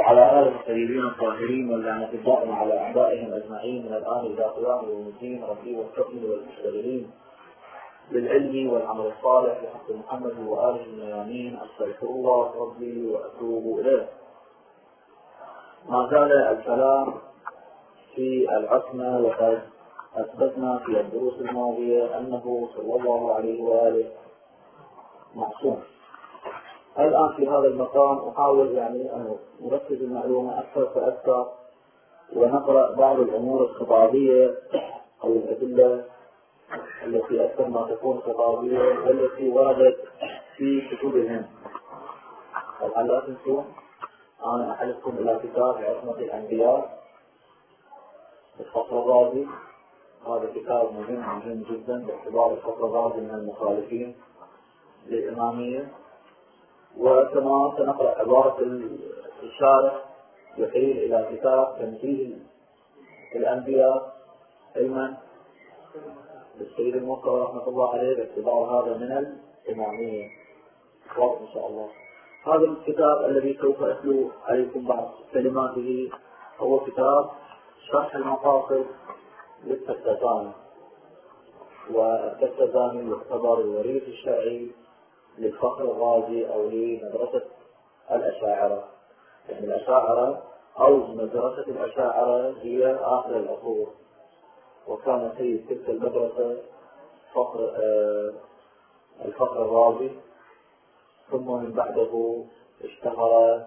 وعلى آله الطيبين الطاهرين واللعنة الدائمة على أعدائهم أجمعين من الآن إلى قيام يوم الدين. ربي والحكم والمشتغلين بالعلم والعمل الصالح لحق محمد وآله الميامين. أستغفر الله ربي وأتوب إليه. ما زال الكلام في العصمة، وقد أثبتنا في الدروس الماضية أنه صلى الله عليه وآله معصوم. الآن في هذا المقام أحاول أن نركز المعلومة أكثر فأكثر، ونقرأ بعض الأمور الخطابية أو الأدلة التي أكثر ما تكون خطابية والتي وردت في كتبهم. طبعا لا تنسوا أنا أحدثكم إلى كتاب عصمة الأنبياء الفخر الرازي. هذا كتاب مهم جدا باعتبار الفخر الرازي من المخالفين للإمامية. وكما سنقرأ عبارة الشارح يحيل إلى كتاب تنزيه الأنبياء علما للسيد المصطفى رحمة الله عليه باعتبار هذا من الإمامية. إن شاء الله هذا الكتاب الذي سوف أتلو عليكم بعض كلماته هو كتاب شرح المقاصد للتفتزاني. والتفتزاني يعتبر الوريث الشرعي للفخر الرازي أو لمدرسة الأشاعرة. يعني الأشاعرة أو مدرسة الأشاعرة هي آخر العصور، وكان في تلك المدرسة الفخر الرازي. ثم من بعده اشتهر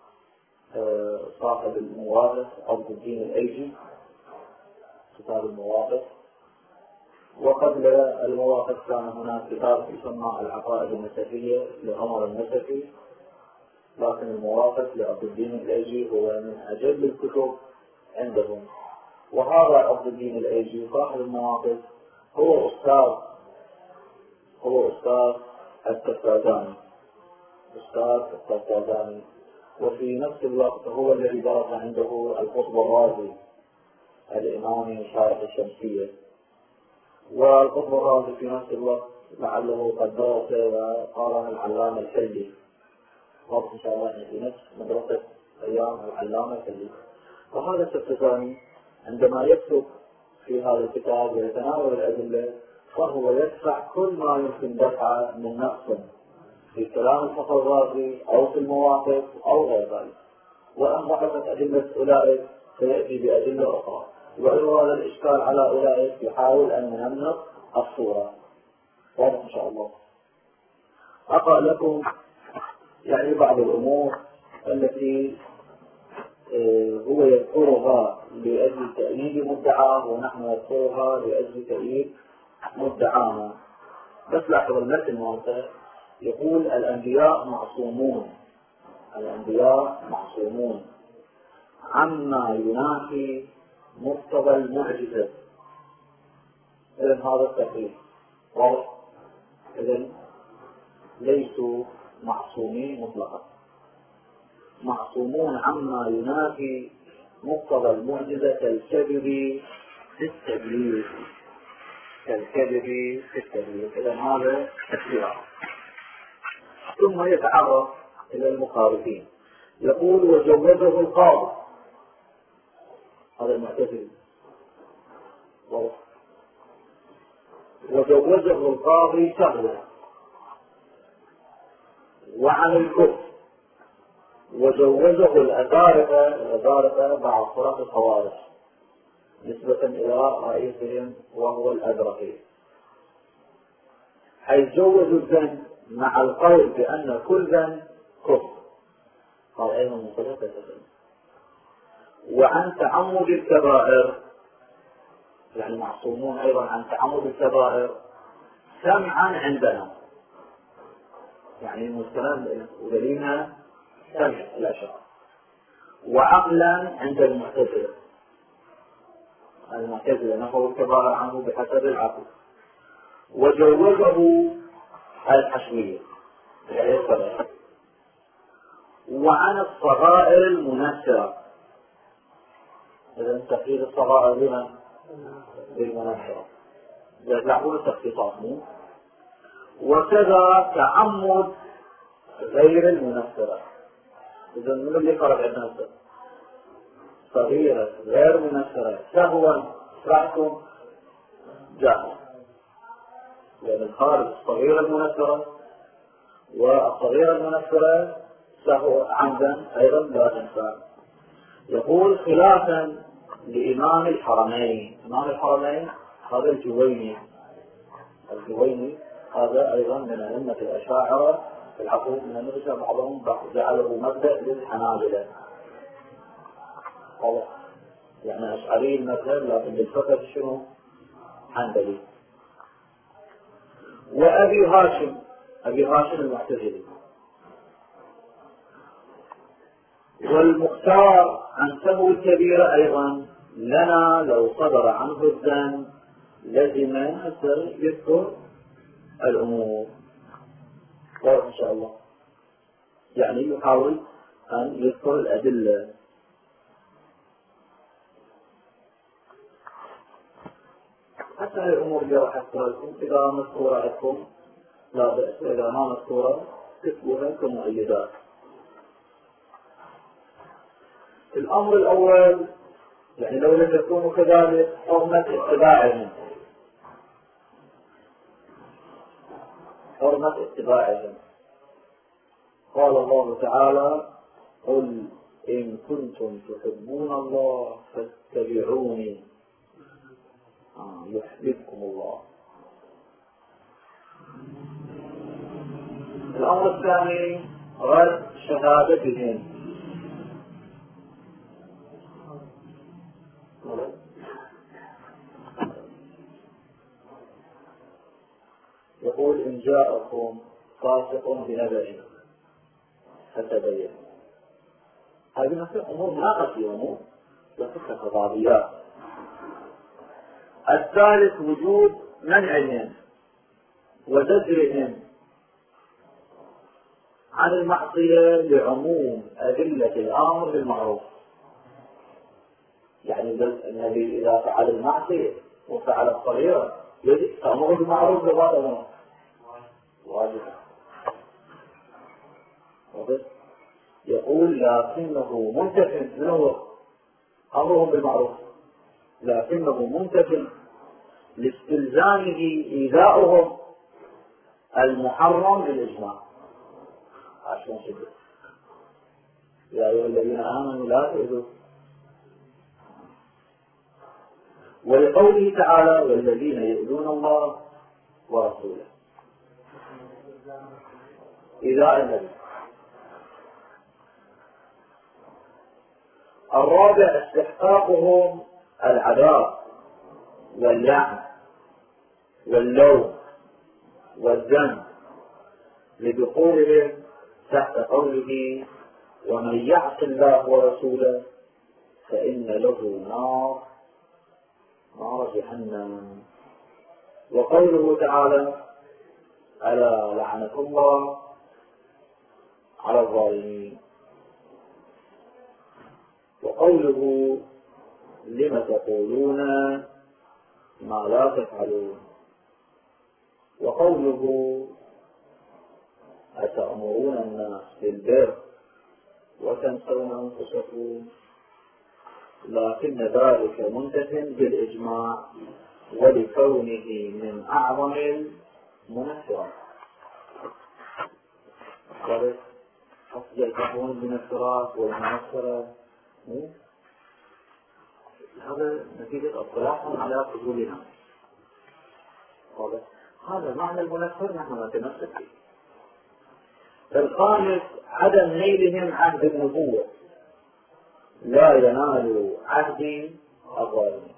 صاحب المواقف عبد الدين الأيجي كتاب المواقف. وقبل المواقف كان هناك كتاب يسمى العقائد النسفية لعمر النسفي، لكن المواقف لعبد الدين الأيجي هو من أجل الكتب عندهم. وهذا عبد الدين الأيجي صاحب المواقف هو أستاذ التفتازاني، وفي نفس الوقت هو الذي درس عنده القطب الرازي الإمامي شارح الشمسية. والقطب الرازي في نفس الوقت لعله قد درس وقارن العلامة الكلي، إن شاء الله في نفس مدرسة أيام العلامة الكلي. وهذا التفتزاني عندما يكتب في هذا الكتاب ويتناول الأدلة فهو يدفع كل ما يمكن دفعه من نقص في كلام الفخر الرازي أو في المواقف أو غير ذلك. وأن ضعفت أدلة أولئك فيأتي بأدلة أخرى، وإن هذا الإشكال على أولئك يحاول أن ينمط الصورة. واضح إن شاء الله. أقرأ لكم بعض الأمور التي هو يذكرها لأجل تأييد مدعاه ونحن نذكرها لأجل تأييد مدعانا. بس لاحظوا المتن مالته يقول الأنبياء معصومون عما ينافي مقتضى المعجزة. إذن هذا التقرير واضح. إذن ليسوا معصومين مطلقا، معصومون عما ينافي مقتضى المعجزة كالكذب في التبليغ. إذن هذا اختيار. ثم يتعرض إلى المخالفين. يقول وجوزه القاضي، هذا المعتزلي، وجوزه القاضي سهلا وعن الكفر، وجوزه الأدارة بعض فرق الخوارج نسبة إلى رئيسهم وهو الأدرقي، حيث جوزوا الذنب مع القول بأن كل ذنب كفر. قال أيضا مخالفة. وعن تعمد الكبائر، معصومون أيضا عن تعمد الكبائر سمعا عندنا، المستند ولينا سمع الأشعار، وعقلا عند المعتزلة نفوا الكبائر عنه بحسب العقل. وجوزه الحشوية وعن الصغائر المنكرة. إذا تخفيف الصغائر لمن؟ بالمنكرة. يطلعون التخفيصات. وكذا تعمد غير المنكرة، إذا من اللي فرق عندنا صغيرة غير منفرة سهوا رأسهم جاهز، لأن الخارج الصغيرة المنفرة والصغيرة المنفرة سهو عمدا أيضا لا تنفع. يقول خلافا لإمام الحرمين، إمام الحرمين هذا الجويني هذا أيضا من أئمة الأشاعرة في العقود من النسبة، بعضهم جعله مبدأ للحنابلة، يعني أشعري المذهب لكن بالفقه شنو؟ حنبلي. وأبي هاشم المعتزلي. والمختار عن سهو الكبيرة أيضا لنا لو صدر عنه الذنب لزم يذكر الأمور إن شاء الله، يعني يحاول أن يذكر الأدلة. حتى الأمور اللي راح أذكرها لكم إذا مذكورة لكم لا بأس، إذا ما مذكورة تكتبوها كمؤيدات. الأمر الأول يعني لو لم يكونوا كذلك حرمة اتباعهم. قال الله تعالى قل إن كنتم تحبون الله فاتبعوني يحببكم الله. الأمر الثاني رد شهادتهم. يقول إن جاءكم فاسق بنبأ فتبين. هذه مثل أمور ناقصة أمور وفكرة قضائيات. الثالث وجود منعهم وزجرهم عن المعصية لعموم أدلة الأمر بالمعروف. يعني النبي إذا فعل المعصية وفعل الصغيرة يجب تأمر بالمعروف بغض واجب. يقول لكنه منتفع منه أمرهم بالمعروف، لكنه منتفع لاستلزامه إيذاؤهم المحرم بالإجماع. عشان كده يا أيها الذين آمنوا لا تؤذوا. ولقوله تعالى والذين يؤذون الله ورسوله إيذاء النبي. الرابع استحقاقهم العذاب واللعن واللوم والذنب لدخولهم تحت قوله ومن يعص الله ورسوله فإن له نار جهنم. وقوله تعالى ألا لعنة الله على الظالمين. وقوله لم تقولون ما لا تفعلون. وقوله أتأمرون الناس بالبر وتنسون أنفسكم لكن ذلك منتفع بالإجماع ولكونه من أعظم المنفرات. حسب الكون المنفرات والمنفرة هذا نتيجة اطلاعهم على فضولنا. هذا معنى المنفر نحن نتمسك به. الخامس عدم نيلهم عهد النبوة، لا ينال عهد الظالمين.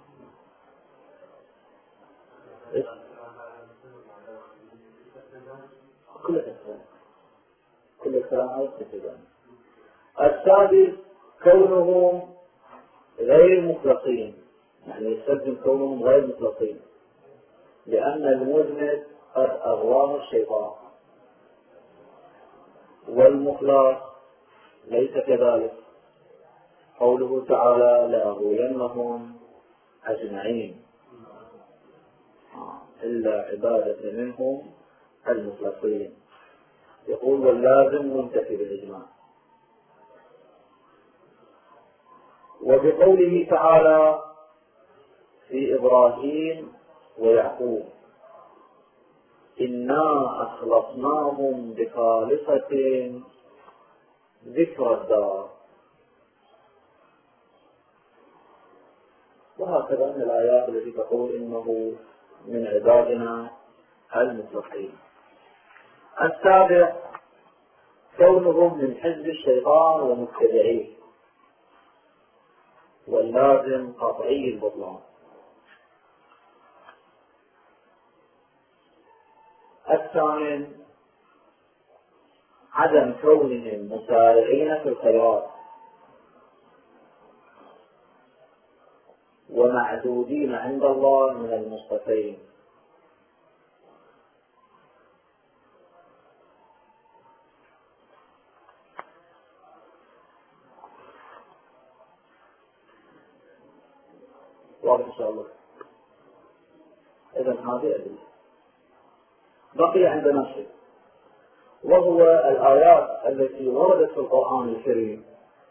كل الكلام يستفيدون. السادس كونهم غير مخلصين، يعني يستلزم كونهم غير مخلصين لأن المذنب قد أغواه الشيطان، والمخلص ليس كذلك. قوله تعالى لأغوينهم أجمعين إلا عبادة منهم المخلصين. يقول واللازم منتفي بالإجماع. وبقوله تعالى في إبراهيم ويعقوب إنا أخلصناهم بخالصة ذكر الدار. وهكذا من الآيات التي تقول إنه من عبادنا المتقين. السابع كونهم من حزب الشيطان ومتبعيه، واللازم قطعي البطلان. الثامن عدم كونهم مسارعين في الخيرات ومعدودين عند الله من المصطفين. واضح إن شاء الله. إذن هذه أدلة. بقي عندنا شيء، وهو الآيات التي وردت في القرآن الكريم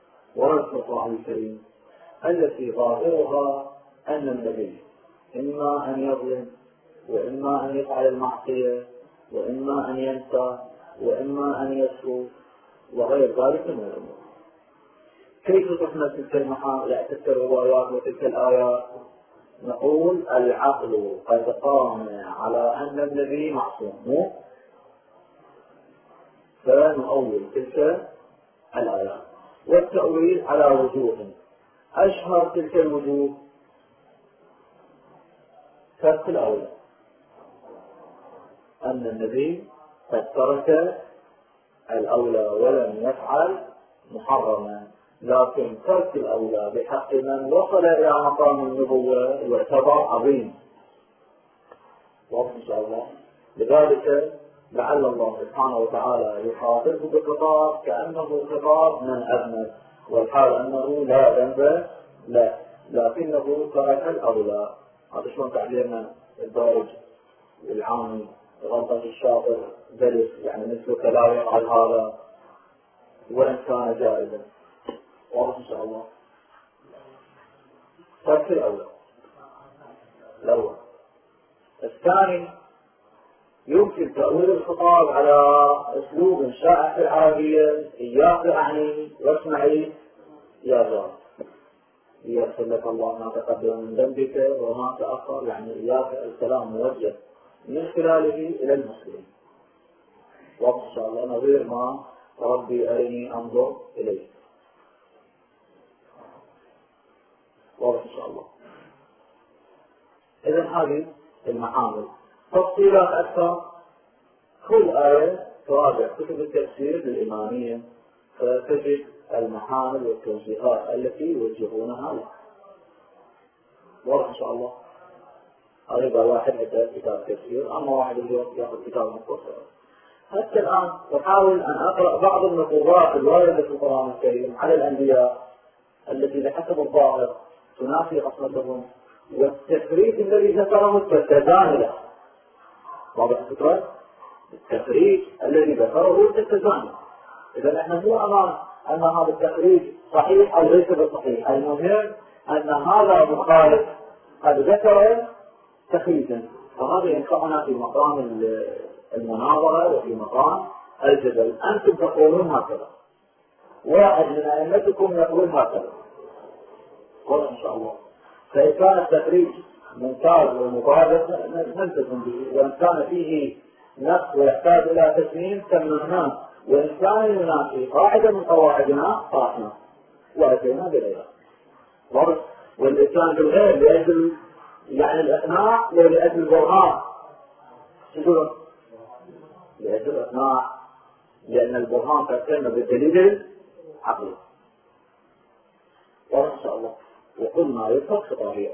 التي ظاهرها أن النبي إما أن يظلم، وإما أن يفعل المعصية، وإما أن ينسى، وإما أن يسهو، وغير ذلك من الأمور. كيف تحمل تلك الروايات وتلك الآيات؟ نقول العقل قد قام على أن النبي معصوم، فنؤول تلك الآيات. والتأويل على وجوه، أشهر تلك الوجوه ترك الأولى، أن النبي قد ترك الأولى ولم يفعل محرما، لكن ترك الأولى بحق من وصل إلى مقام النبوة يعتبر عظيم. واضح إن شاء الله. لذلك لعل الله سبحانه وتعالى يخاطبه بخطاب كأنه خطاب من أذنب، والحال أنه لا ذنب لا، لكنه ترك الأولى. هذا شلون تعبيرنا الدارج العامي، غلطة الشاطر دلس، يعني مثلك لا يفعل هذا وإن كان جائزا. واضح إن شاء الله. ترك الأول. الثاني يمكن تأويل الخطاب على أسلوب شائع في العربية: إياك أعني واسمعي يا جار، ليغفر لك الله ما تقدم من ذنبك وما تأخر، يعني إياك الكلام موجه من خلاله إلى المسلمين. واضح إن شاء الله. نظير ما ربي أرني أنظر إليه. واضح إن شاء الله. إذن هذه المحامل. تفصيلات أكثر كل آية تراجع كتب التفسير الإمامية فتجد المحامل والتوجيهات التي يوجهونها لها. واضح إن شاء الله. هذا واحد عنده كتاب تفسير، أما واحد اليوم يأخذ كتاب مختصر. حتى الآن أحاول أن أقرأ بعض النقوضات الواردة في القرآن الكريم على الأنبياء التي بحسب الظاهر تنافي قصتهم، والتفريق الذي ذكره التزامن. واضح الفكرة؟ التفريق الذي ذكره التزامن. إذا نحن مو أمام أن هذا التفريق صحيح أو ليس بصحيح، المهم أن هذا مخالف قد ذكر تخريجا، فهذا ينفعنا في مقام المناظرة وفي مقام الجدل. أنتم تقولون هكذا، واحد من أئمتكم يقول هكذا، واضح إن شاء الله. فإن كان التخريج ممتاز ومطابق نلتزم به، وإن كان فيه نقص ويحتاج إلى تسليم تممناه، وإن كان ينافي قاعدة من قواعدنا طاحنا وأتينا بغيرها. واضح. والإتيان بالغير لأجل يعني الإقناع ولأجل البرهان. شو لأجل الإقناع، لأن البرهان تأتينا بالدليل العقلي. واضح إن شاء الله. وكل ما يفرق خطابية.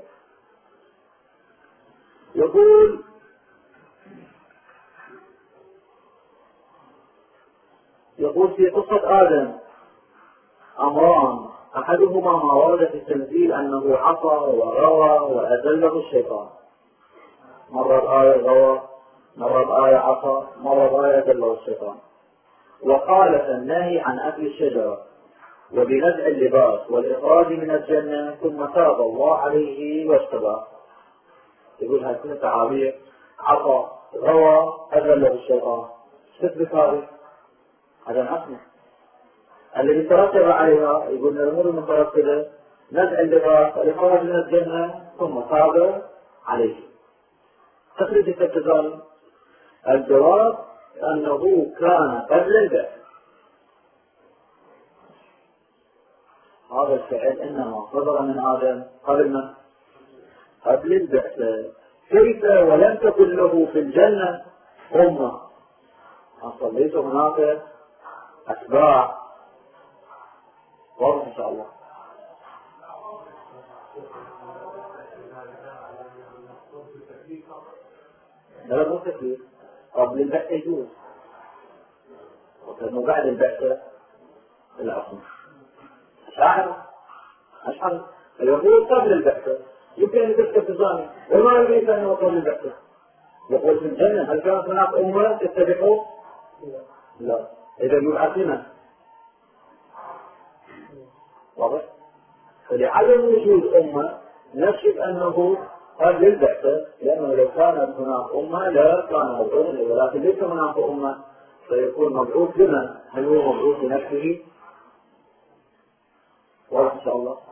يقول في قصة آدم أمران، أحدهما ما ورد في التنزيل أنه عصى وغوى وأذله الشيطان. مرة الآية غوى، مرة الآية عصى، مرة الآية أذله الشيطان. وقال في النهي عن أكل الشجرة وبنزع اللباس والإخراج من الجنة ثم تاب الله عليه واجتباه. يقول هذه كلها تعابير: عصى، غوى، أذله الشيطان. تثبت هذا العصمة الذي ترتب عليها. يقول من الأمور المترتبة نزع اللباس والإخراج من الجنة ثم تاب عليه. تخرج التزال الجواب أنه كان قبل البعث. هذا الفعل إنما صدر من آدم قبل البعث. كيف ولم تكن له في الجنة أمة؟ صليت هناك أتباع. واضح إن شاء الله. لا مو تكليف. قبل البعث يجوز، وكانوا بعد البعث العصمة. أشعر يقول قبل البعث يمكن أن تكتب تزاني، وما يريد أن يقول قبل البعث. يقول في الجنة هل كانت هناك أمة تتبعه؟ لا. إذا يبعثنا واضح. فلعدم وجود أمة نشهد أنه قبل البعث، لأنه لو كانت هناك أمة لا كان مبعوثا، ولكن ليس هناك أمة فيكون مبعوث لمن؟ هل هو مبعوث لنفسه؟ واضح إن شاء الله.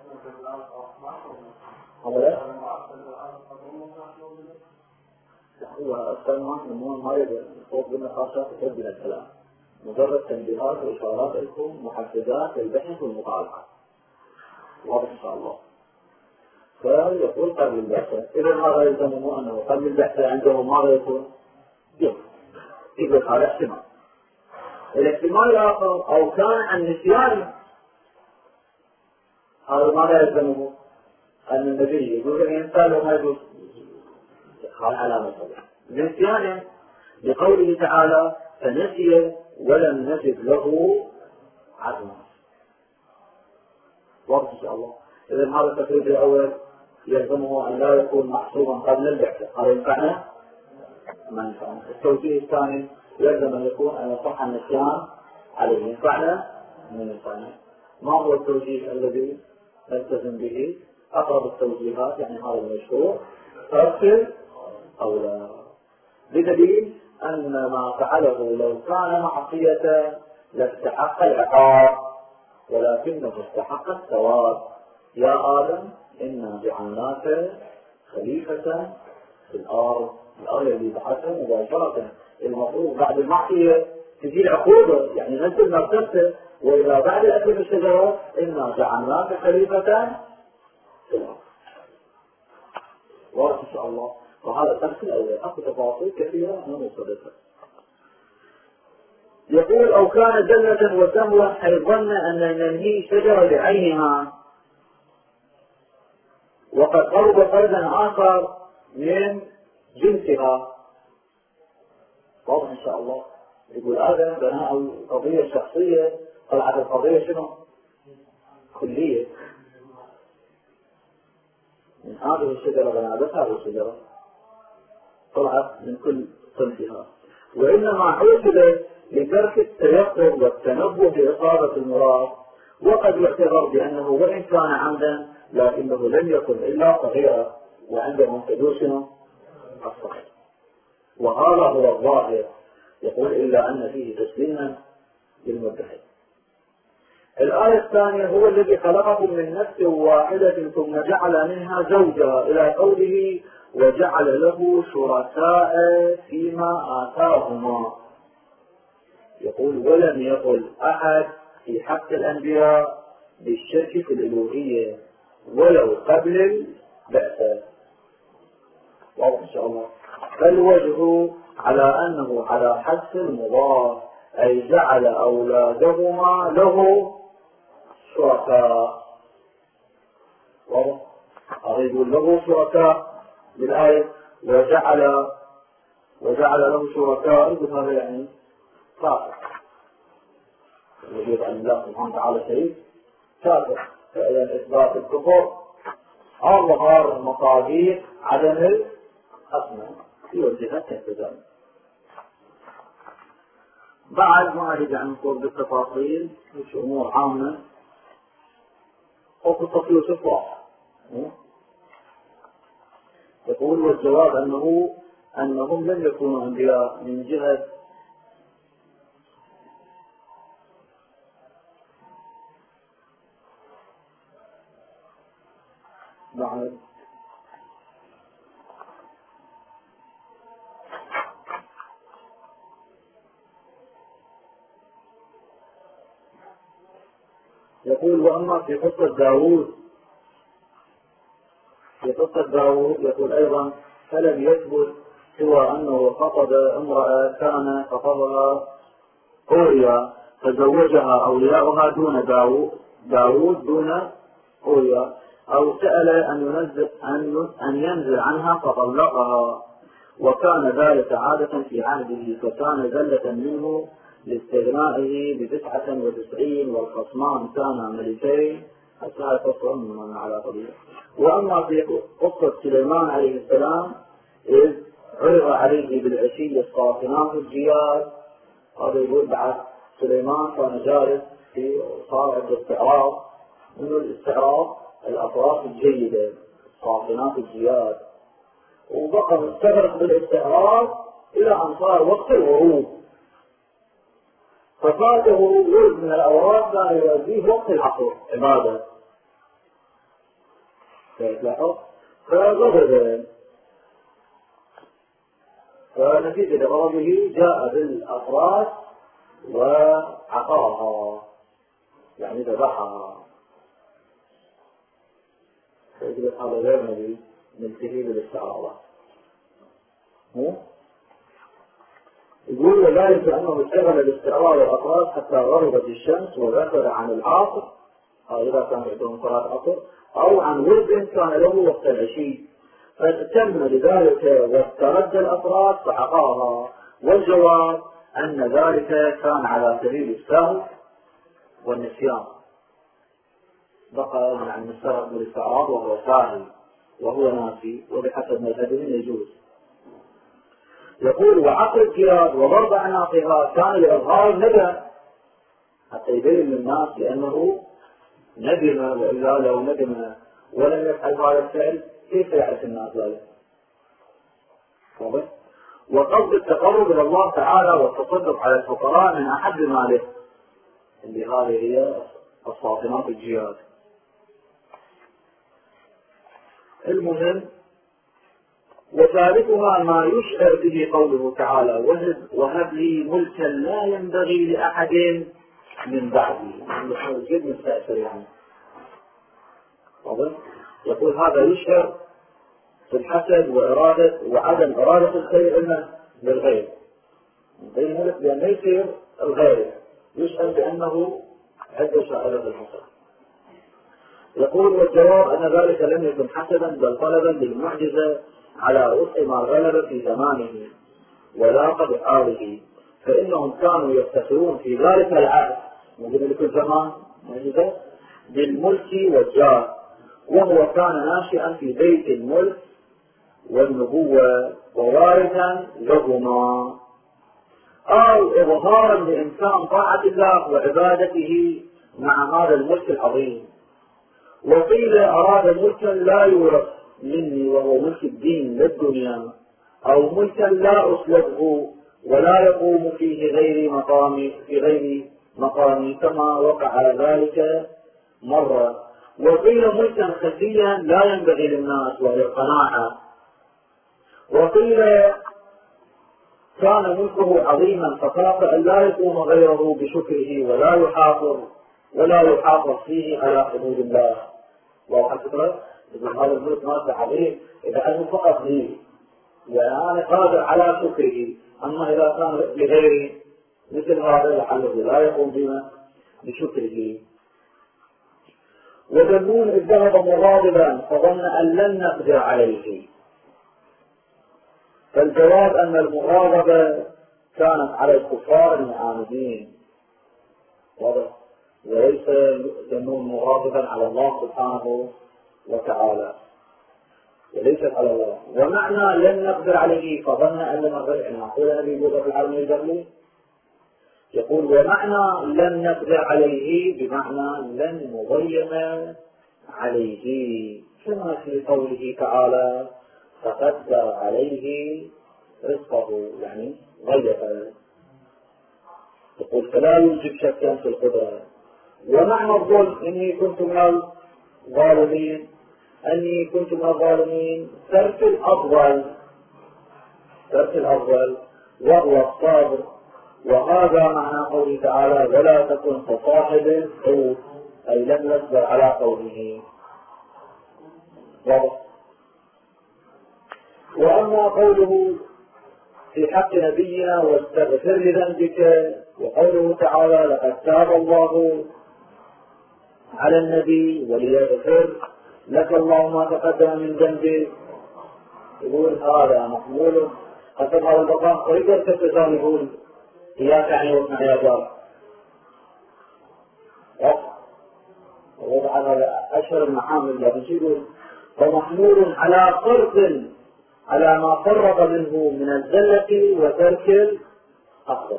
هو أصلا ما يبقى صوت بالنقاشات وصوت بالكلام، مجرد تنبيهات وإشارات لكم محفزات للبحث والمطالعة. واضح إن شاء الله. فيقول قبل البحث. إذا ماذا يلزمه؟ أنه قبل البحث عنده ماذا يكون؟ يقول هذا احتمال. الاحتمال الآخر أو كان عن نسيان. هذا ماذا يلزمه؟ أن النبي يقول الإنسان وما يقول هذا علامة نسيان، لقوله تعالى: فنسي ولم نجد له عزما. واضح إن شاء الله. إذا هذا التفريق الأول يلزمه أن لا يكون محسوبا قبل البعث. هذا ينفعنا؟ ما ينفعنا. التوجيه الثاني يلزم أن يكون أن يصح النسيان عليه. ينفعنا؟ ما ينفعنا. ما هو التوجيه الذي نلتزم به؟ أقرب التوجيهات يعني هذا المشروع ترسل أو لا، بدليل أن ما فعله لو كان معصية لاستحق العقاب ولكنه استحق الثواب. يا آدم إنا جعلناك خليفة في الأرض. الآية اللي بحثها مباشرة. المفروض بعد المعصية تجي العقوبة، يعني نزل مرتبته. وإذا بعد أكل الشجرة إنا جعلناك خليفة في الأرض. واضح إن شاء الله. وهذا الدرس الأول أخذ تفاصيل كثيرة من مصدقة. يقول: أو كان جنة وسهوا حيث ظن أن ننهي شجرة بعينها وقد قرب فردا آخر من جنسها. واضح إن شاء الله. يقول هذا بناء القضية الشخصية طلعت القضية شنو؟ كلية. من هذه الشجرة بنابت هذه الشجرة طلعت من كل صنفها، وإنما عوجب لترك التيقظ والتنبه بإصابة المراد. وقد يعتبر بأنه وإن كان عمدا لكنه لم يكن إلا صغيرا، وعندهم تدوسنا الصغير. وهذا هو الظاهر. يقول: إلا أن فيه تسليما للمدعي. الآية الثانية: هو الذي خلقكم من نفس واحدة ثم جعل منها زوجها، إلى قوله: وجعل له شركاء فيما آتاهما. يقول: ولم يقل أحد في حق الأنبياء بالشرك في الألوهية ولو قبل البعثة. واضح إن شاء الله. فالوجه على أنه على حذف المضاف، أي جعل أولادهما له شركاء. واضح؟ يقول له شركاء بالآية وجعل له شركاء. يقول هذا يعني كافر. يجب أن الله سبحانه وتعالى شريك كافر. فإذا إثبات الكفر أظهر مصادر عدم الأسماء في وجهات التزام. بعد ما أريد أن نقول بالتفاصيل مش أمور عامة وقصة يوسف واضحة. يقول والجواب أنهم لم يكونوا أنبياء من جهة بعد. يقول وأما في قصة داوود يقول أيضا فلم يثبت سوى أنه خطب امرأة كان خطبها أوريا فزوجها أولياؤها دون داوود دون أوريا، أو سأل أن ينزل عنها فطلقها، وكان ذلك عادة في عهده، فكان زلة منه لاستغنائه ب99 والخصمان كانا ملكين حتى يقصرن على طبيعه. وأما في قصة سليمان عليه السلام إذ عرض عليه بالعشي الصافنات الجياد، هذا يقول بعد سليمان كان جالس في صار استعراض من الاستعراض الأطراف الجيدة الصافنات الجياد، وبقى مستغرق بالاستعراض إلى أن صار وقت الغروب، ففاته ورد من الأوراق كان يؤديه وقت العصر عبادة. فغضب، فنتيجة غضبه جاء بالأفراس وعقرها يعني ذبحها. فيجب هذا غير نبي من تهيب الاستعراضات. يقول وذلك أنه اشتغل باستعراض الأطراف حتى غربت الشمس وذكر عن العصر، إذا كان يعطون صلاة عصر، أو عن ورد كان له وقت العشي، فتم لذلك واسترد الأطراف فعقاها. والجواب أن ذلك كان على سبيل السهو والنسيان، بقى يعني مستغرق بالاستعراض وهو ساهي وهو ناسي، وبحسب مذهبه يجوز. يقول وعقل الجياد وضرب عناقها كان لإظهار الندم حتى يبين للناس لأنه ندم، وإلا لو ندم ولم يفعل هذا الفعل كيف يعرف الناس ذلك؟ وقصد التقرب إلى الله تعالى والتصدق على الفقراء من أحد ماله، اللي هذه هي الصافنات الجياد. المهم وثالثها ما يشعر به قوله تعالى وهب لي ملكا لا ينبغي لأحد من بعدي، جد مستأثر يعني. يقول هذا يشعر في الحسد وإرادة وعدم إرادة الخير إلا للغير، الملك بأن يصير الغير يشعر بأنه عند شائرة الحسد. يقول والجواب أن ذلك لم يكن حسدا بل طلبا للمعجزة على وفق ما غلب في زمانه ولاق بحاله، فإنهم كانوا يفتخرون في ذلك العهد من كل زمان معجزة بالملك والجاه، وهو كان ناشئا في بيت الملك والنبوة ووارثا لهما، أو إظهارا لإمكان طاعة الله وعبادته مع هذا الملك العظيم. وقيل أراد ملكا لا يورث مني وهو ملك الدين للدنيا، أو ملكا لا أسلبه ولا يقوم فيه غير مقامي كما وقع ذلك مرة. وقيل ملكا خفيا لا ينبغي للناس وهي القناعة. وقيل كان ملكه عظيما فخاف أن لا يقوم غيره بشكره ولا يحافظ فيه على حدود الله. وحسب إذا هذا الملك مالك عظيم إذا أنه فقط لي يعني أنا قادر على شكره، أما إذا كان لغيري مثل هذا لعله لا يقوم بما بشكره. وذنون إذ ذهب مغاضبا فظن أن لن نقدر عليه، فالجواب أن المغاضبة كانت على الكفار المعاندين وليس ذنون مغاضبا على الله سبحانه وتعالى، وليست على الله. ومعنى لن نقدر عليه فظن أن لن نقدر عليه، يقول النبي بلغة العالمية الجملي يقول ومعنى لن نقدر عليه بمعنى لن نضيم عليه، كما في قوله تعالى فقدر عليه رزقه، يعني غير. يقول فلا يوجب شكا في القدرة. ومعنى الظلم إني كنت من الظالمين، أني كنت من الظالمين ترك الأفضل وهو الصابر. وهذا معنى قوله تعالى ولا تكن كصاحب الحوت، أي لم يصبر على قوله. وأما قوله في حق نبينا واستغفر لذنبك، وقوله تعالى لقد تاب الله على النبي وليغفر لك الله ما تقدم من ذنبك، يقول هذا محمول قد تظهر البقاء. ويقدر كالتزام يقول إياك عني واسمع يا جار، ووضع على أشهر المحامل الذي يقول فمحمول على فرض على ما فرط منه من الزلة وترك الأفضل.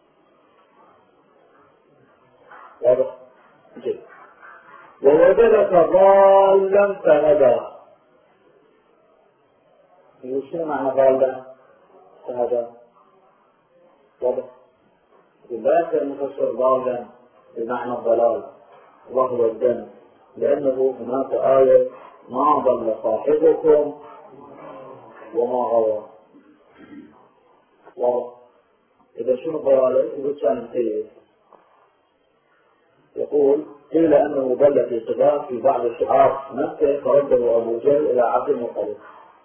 واضح جيد. ووجدك ضالا فهدى، يقول شنو معنى ضالا فهدى؟ واضح. لا يمكن نفسر ضالا بمعنى الضلال وهو الدم، لأنه هناك آية ما ضل صاحبكم وما غوى. إذا شنو الضلالة؟ يقول كان سيء. يقول قيل أنه ضل في صداق في بعض الشعار مكة فرده أبو جهل إلى عبد المطلب.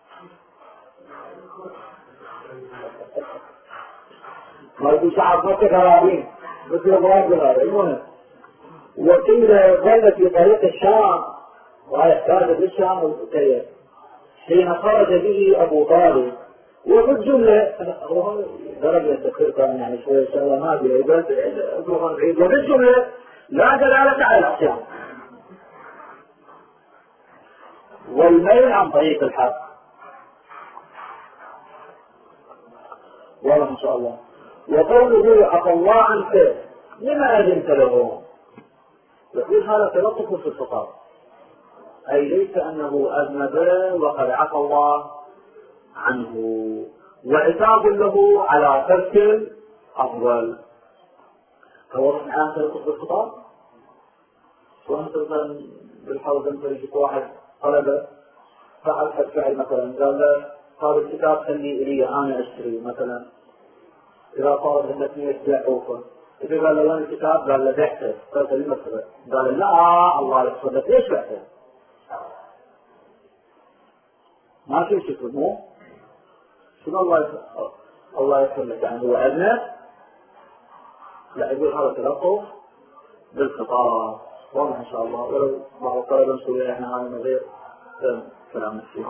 ما يقول شعار مكة غرابين مثل أبواب هذا. المهم وقيل ضل في طريق الشام، وهي احتاج بالشام والكيف حين خرج به أبو طالب. وبالجملة درجة التفكير كان يعني شوية سوى ما بيه، وبالجملة لا دلالة على الأحكام والميل عن طريق الحق. والله إن شاء الله. وقوله عفى الله عنك لما أذنت له، يقول هذا تلطف في الخطاب، أي ليس أنه أذنب وقد عفى الله عنه، وعتاب له على ترك الأفضل. هو الآن تلطف في الخطاب. وأنت مثلا بالحوض أنت يجيك واحد طلبة فعل فعل مثلا قال له هذا الكتاب خلي إلي أنا أشتري مثلا، إذا صارت عندك 100 ضعوفة، إذا قال له وين الكتاب؟ قال له بعته، قلت لي مثلا، قال لا الله يصدق ليش بعته؟ ما في شكل مو شنو الله يغفر لك، يعني هو أذنب؟ لا، يقول هذا تلطف بالخطاب. والله إن شاء الله ولو بعض الطلبة نسوي إحنا هذا من غير كلام الشيخ.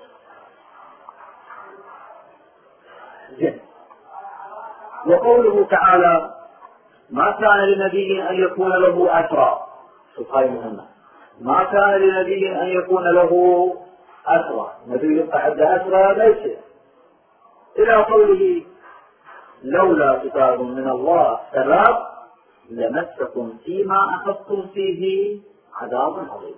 وقوله تعالى ما كان لنبي أن يكون له أسرى، شوف هاي مهمة، ما كان لنبي أن يكون له أسرى، نبي يبقى عنده أسرى ليس، إلى قوله لولا كتاب من الله سبب لمسكم فيما أخذتم فيه عذاب عظيم.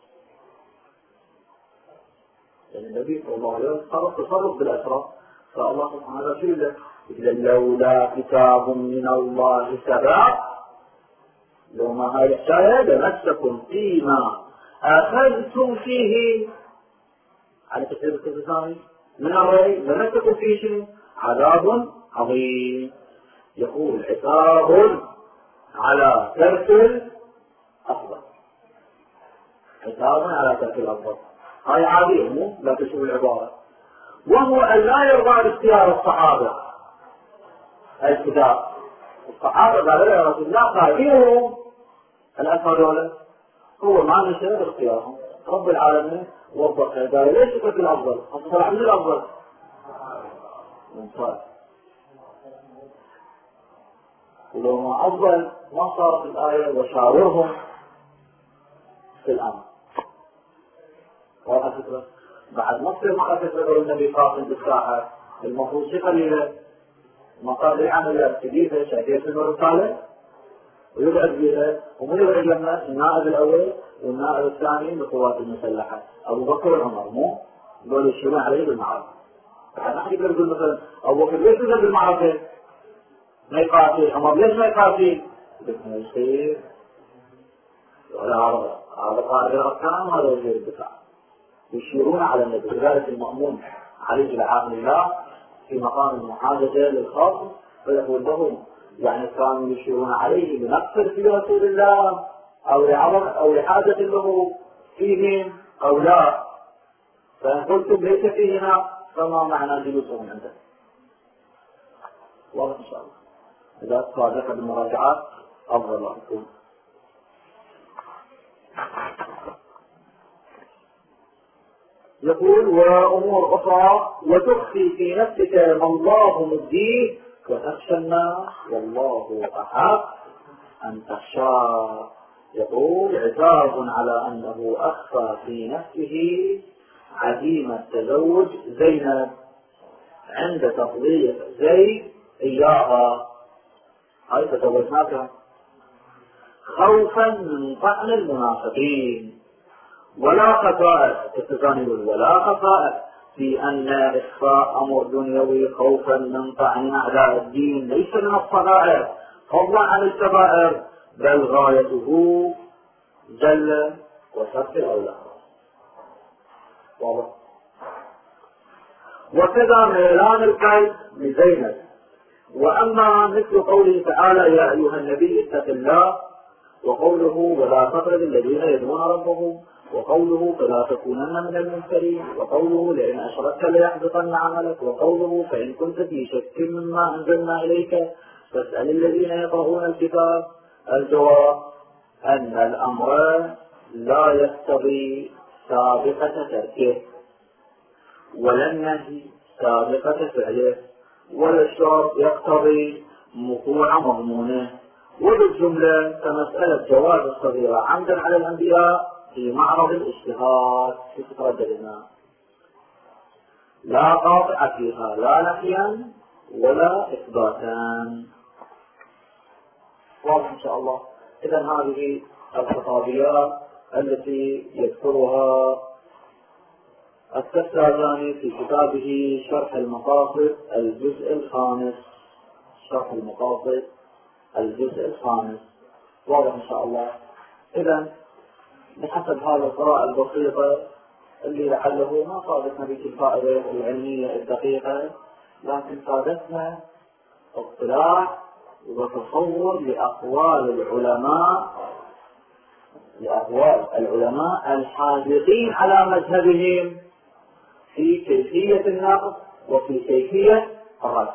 يعني النبي صلى الله عليه وسلم تصرف بالأسرى، فالله سبحانه وتعالى لولا كتاب من الله سبب، لو ما هاي الحكاية لمسكم فيما أخذتم فيه، على تفسير الثاني من الرأي لمسكم فيه شنو؟ عذاب عظيم. يقول عقاب على ترك الأفضل، عقاب على ترك الأفضل، هاي عادية مو لا تشوف العبارة. وهو أن لا يرضى باختيار الصحابة الكتاب. الصحابة قالوا يا رسول الله قادرهم الأسرى دولة، هو ما نشأ باختيارهم، رب العالمين وضح قال ليش ترك الأفضل؟ أصبح من الأفضل ممتاز. ولو ما أفضل ما صارت الآية وشاورهم في الأمر. واضح فكرة؟ بعد ما تصير معركة بدر النبي قاتل بالساحة، المفروض شيء قليلة، مقابل العمل الجديدة شايفين في الرسالة ويقعد بها، ومن يقعد لما النائب الأول والنائب الثاني للقوات المسلحة أبو بكر وعمر، مو دول يشيرون عليه بالمعركة. بعد ما يقدر يقول مثلا أبو بكر ليش يقدر بالمعركة؟ ما يقاتل، عمر ليش ما يقاتل؟ ما يصير، هذا قائد الأركان وهذا وزير الدفاع. يشيرون على أن لذلك المأمون عليه العام الله في مقام المحادثة للخاص، فيقول لهم يعني كانوا يشيرون عليه لنقصر في رسول الله أو لعظم أو لحاجة له فيهم أو لا، فإن قلتم ليس فيهنا فما معنى جلوسهم عنده؟ والله إن شاء الله إذا صادق بالمراجعات أفضل لكم. يقول وأمور أخرى وتخفي في نفسك ما الله مبديه وتخشى الناس والله أحق أن تخشى. يقول عتاب على أنه أخفى في نفسه عزيمة تزوج زينب عند تفضيل زيد إياها، هاي تزوجناك خوفا من طعن المنافقين، ولا خفاء ولا خفاء في أن إخفاء أمر دنيوي خوفا من طعن أعداء الدين ليس من الصغائر فضلا عن الكبائر، بل غايته جل وصف الأولى. وكذا ميلان القلب لزينب. وأما مثل قوله تعالى يا أيها النبي اتق الله، وقوله ولا تطرد الذين يدعون ربهم، وقوله فلا تكونن من الممترين، وقوله لئن أشركت ليحبطن عملك، وقوله فإن كنت في شك مما أنزلنا إليك فاسأل الذين يقرؤون الكتاب. الجواب أن الأمر لا يقتضي سابقة تركه، ولا النهي سابقة فعله، ولا الشرط يقتضي وقوع مضمونه. وبالجملة فمسألة جواز الصغيرة عمدا على الأنبياء في معرض الاجتهاد في ترددنا لا قاطع فيها لا نفيا ولا إثباتا. واضح إن شاء الله. إذا هذه الخطابيات التي يذكرها السفاراني في كتابه شرح المقاصد الجزء الخامس، شرح المقاصد الجزء الخامس. واضح إن شاء الله. إذا بحسب هذا القراءة البسيطة اللي لعله ما صادتنا بك الفائدة العلمية الدقيقة، لكن صادتنا اطلاع وتصور لأقوال العلماء الحاذقين على مذهبهم في كيفية النقد وفي كيفية الرد.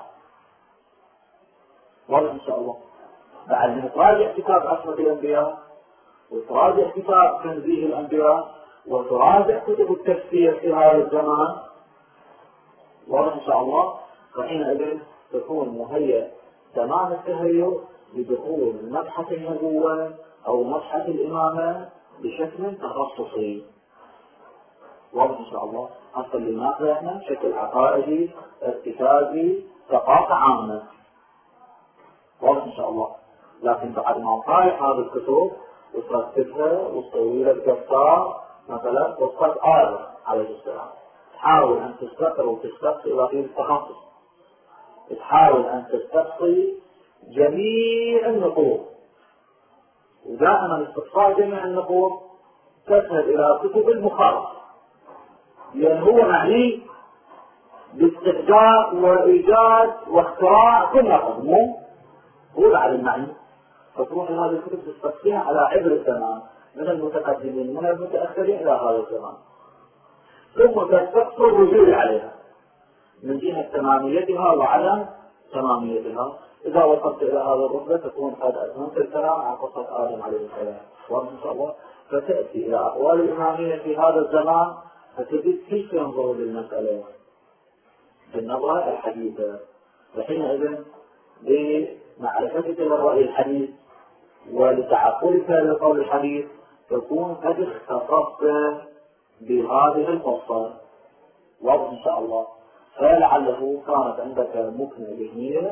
واضح إن شاء الله. بعد ما تراجع كتاب عصمة الأنبياء، وتراجع كتاب تنزيه الأنبياء، وتراجع كتب التفسير في هذا الزمان، واضح إن شاء الله، فحينئذ تكون مهيئ تمام التهيؤ لدخول مبحث النبوة أو مبحث الإمامة بشكل تخصصي. واضح إن شاء الله. حتى اللي ناخذ احنا شكل عقائدي ارتكازي ثقافة عامة. واضح إن شاء الله. لكن بعد ما طايح هذه الكتب وترتبها وتسوي لك دفتر مثلا قصة آدم عليه السلام، تحاول أن تستقر وتستقصي إلى غير التخصص، تحاول أن تستقصي جميع النقوط، ودائما استقصاء جميع النقوط تذهب إلى كتب المخالفة، لأن هو معني باستخدام وإيجاد واختراع كل نقد، مو هو على المعني. فتروح هذه الكتب تستقصيها على عبر الزمان من المتقدمين من المتأخرين إلى هذا الزمان، ثم تستقصي الرجوع عليها من جهة تماميتها وعدم تماميتها. إذا وصلت إلى هذا الرتبة تكون قد أتممت الكلام عن قصة آدم عليه السلام. وإن شاء الله فتأتي إلى أقوال الإمامية في هذا الزمان فتجد كيف ينظر للمسألة بالنظرة الحديثة. وحينئذ بمعرفتك للرأي الحديث ولتعقلك للقول الحديث تكون قد اختصصت بهذه القصة. واضح إن شاء الله. فلعله كانت عندك مكنة ذهنية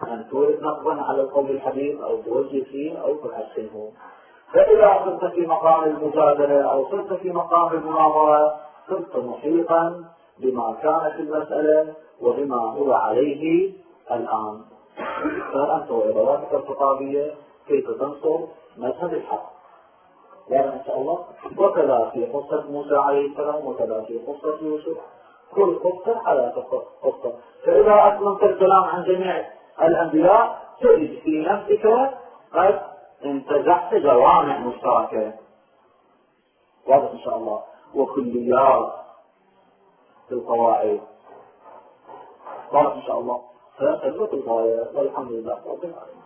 أن تورد نقضا على القول الحديث أو توجه فيه أو تحسنه. فإذا صرت في مقام المجادلة أو صرت في مقام المناظرة صرت محيطا بما كان في المسألة وبما هو عليه الآن. فأنت وإداراتك الخطابية كيف تنصر مذهب الحق. يعني إن شاء الله. وكذا في قصة موسى عليه السلام وكذا في قصة يوسف، كل قصة على قصة. فإذا أتممت الكلام عن جميع الأنبياء تجد في نفسك قد انتزعت جوامع مشتركة. واضح إن شاء الله. وكليات في القواعد. واضح إن شاء الله. فأخذت الغاية والحمد لله رب العالمين.